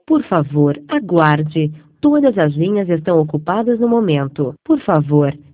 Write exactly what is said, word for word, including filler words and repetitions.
Por favor, aguarde. Todas as linhas estão ocupadas no momento. Por favor,